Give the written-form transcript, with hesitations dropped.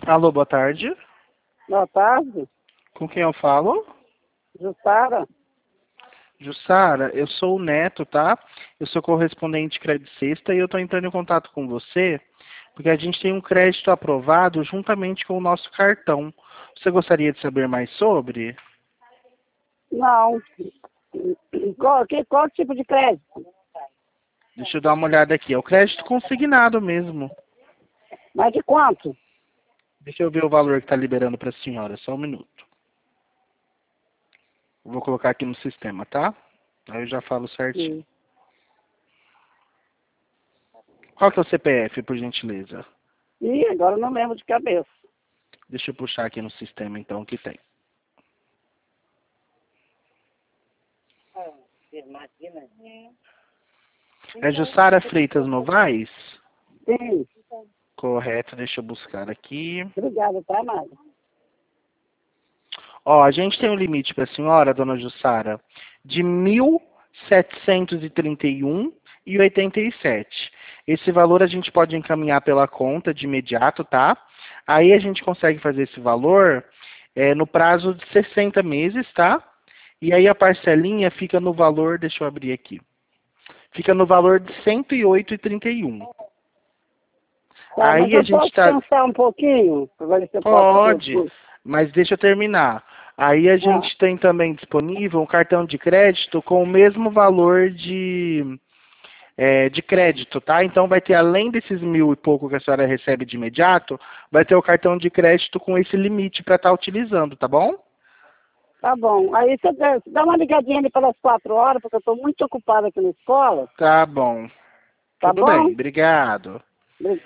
Alô, boa tarde. Boa tarde, Com quem eu falo? Jussara. Jussara, eu sou o Neto, tá? Eu sou correspondente Credit Sexta e eu tô entrando em contato com você porque a gente tem um crédito aprovado juntamente com o nosso cartão. Você gostaria de saber mais sobre? Não. Qual tipo de crédito? Deixa eu dar uma olhada aqui. É o crédito consignado mesmo. Mas de quanto? Deixa eu ver o valor que está liberando para a senhora. Só um minuto. Eu vou colocar aqui no sistema, tá? Aí eu já falo certinho. Sim. Qual que é o CPF, por gentileza? Ih, agora eu não lembro de cabeça. Deixa eu puxar aqui no sistema, então, o que tem. É Jussara Freitas Novaes? Sim. Correto, deixa eu buscar aqui. Obrigada, tá, Mara? Ó, a gente tem um limite para a senhora, dona Jussara, de 1.731,87. Esse valor a gente pode encaminhar pela conta de imediato, tá? Aí a gente consegue fazer esse valor no prazo de 60 meses, tá? E aí a parcelinha fica no valor, deixa eu abrir aqui. Fica no valor de 108,31. Tá, mas Aí a eu gente posso está. pensar um pouquinho? Pra ver se eu posso fazer o Pode, curso. mas deixa eu terminar. Aí a Ah, gente tem também disponível um cartão de crédito com o mesmo valor de crédito, tá? Então vai ter, além desses 1.000 e pouco que a senhora recebe de imediato, vai ter o cartão de crédito com esse limite para estar utilizando, tá bom? tá bom. Aí você dá uma ligadinha ali pelas 4 horas, porque eu estou muito ocupada aqui na escola. Tá bom. Tá Tudo bem, bom? obrigado.